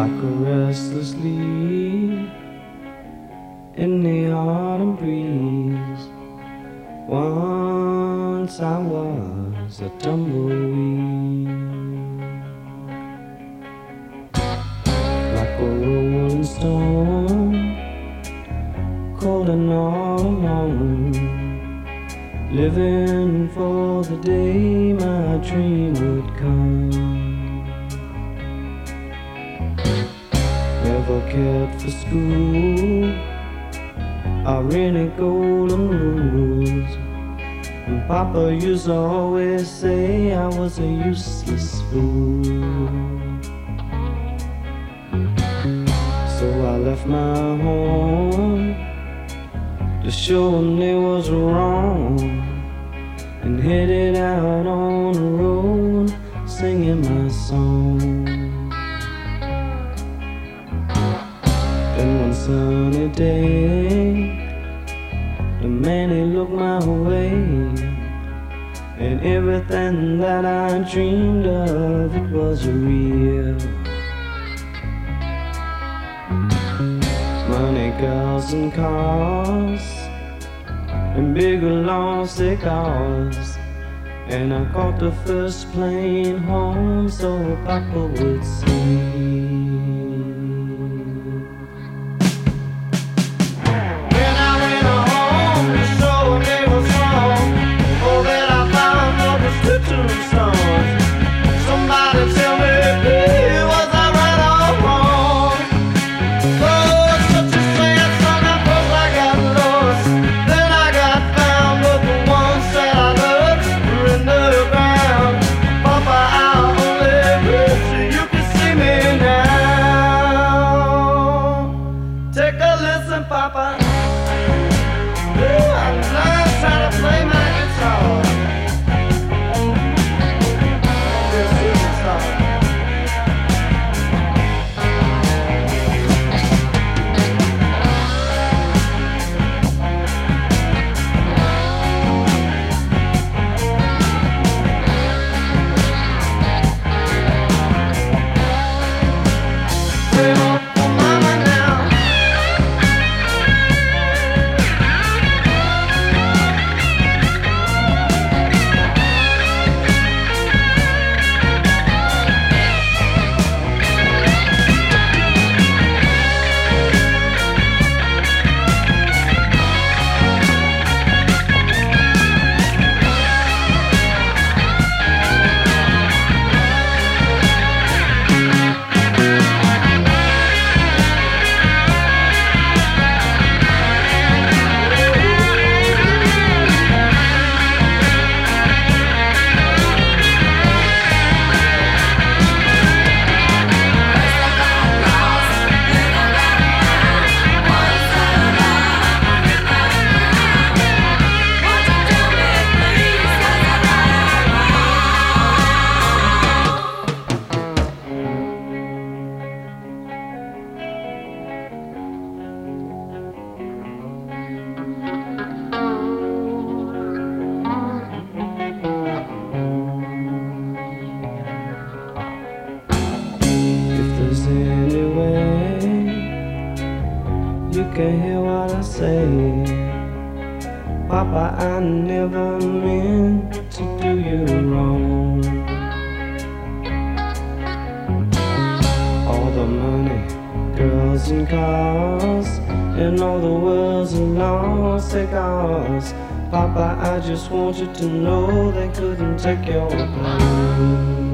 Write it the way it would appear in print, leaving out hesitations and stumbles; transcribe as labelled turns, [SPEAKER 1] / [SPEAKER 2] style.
[SPEAKER 1] like a restless leaf in the autumn breeze. Once I was a tumbleweed, like a rolling stone, cold and all alone, living for the day my dream would come. Never cared for school or any golden rules, and Papa used to always say I was a useless fool. So I left my home to show them they was wrong, and headed out on the road singing my song. Then one sunny day, the man he looked my way, and everything that I dreamed of, it was real. Money, girls and cars, and big long cigars, and I caught the first plane home so Papa would see. Papa, I'm learning how to play my guitar. You can hear what I say, Papa, I never meant to do you wrong. All the money, girls and cars, and all the world's long cigars, Papa, I just want you to know they couldn't take your place.